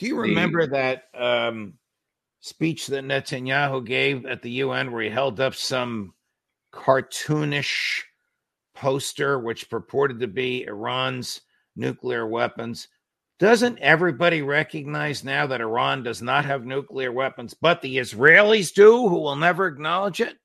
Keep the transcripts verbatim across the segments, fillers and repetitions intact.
Do you remember the, that um, speech that Netanyahu gave at the U N where he held up some cartoonish poster which purported to be Iran's nuclear weapons? Doesn't everybody recognize now that Iran does not have nuclear weapons, but the Israelis do, who will never acknowledge it?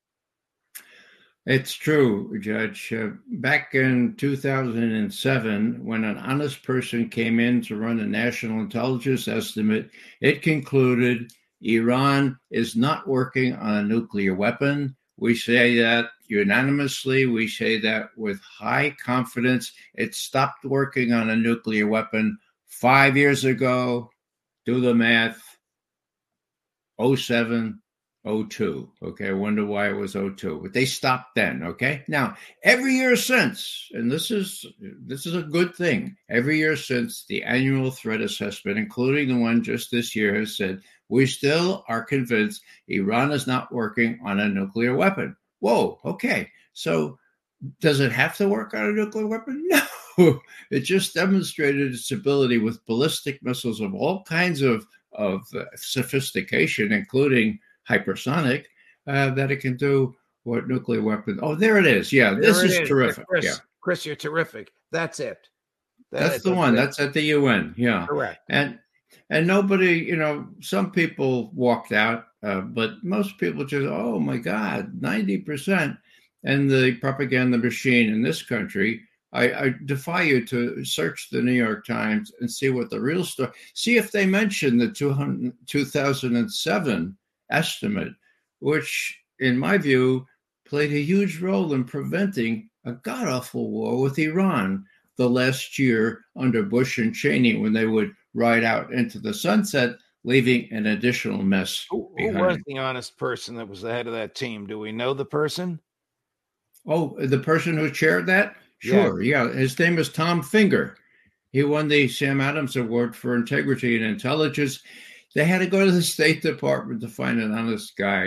It's true, Judge. Uh, back in two thousand seven, when an honest person came in to run a national intelligence estimate, it concluded Iran is not working on a nuclear weapon. We say that unanimously. We say that with high confidence. It stopped working on a nuclear weapon five years ago. Do the math. oh seven. oh two. Okay, I wonder why it was oh two, but they stopped then. Okay, now every year since, and this is this is a good thing. Every year since, the annual threat assessment, including the one just this year, has said we still are convinced Iran is not working on a nuclear weapon. Whoa. Okay, so does it have to work on a nuclear weapon? No. It just demonstrated its ability with ballistic missiles of all kinds of of uh, sophistication, including hypersonic, uh, that it can do what nuclear weapons. Oh, there it is. Yeah, there this is, is terrific. Chris, yeah. Chris, you're terrific. That's it. That that's the one. It. That's at the U N. Yeah. Correct. And and nobody, you know, some people walked out, uh, but most people just, oh my God, ninety percent. And the propaganda machine in this country, I, I defy you to search the New York Times and see what the real story, see if they mention the two thousand seven estimate, which, in my view, played a huge role in preventing a god-awful war with Iran the last year under Bush and Cheney, when they would ride out into the sunset, leaving an additional mess who, behind. Who was the honest person that was the head of that team? Do we know the person? Oh, the person who chaired that? Sure, yeah. yeah. His name is Tom Finger. He won the Sam Adams Award for Integrity and Intelligence. They had to go to the State Department to find an honest guy.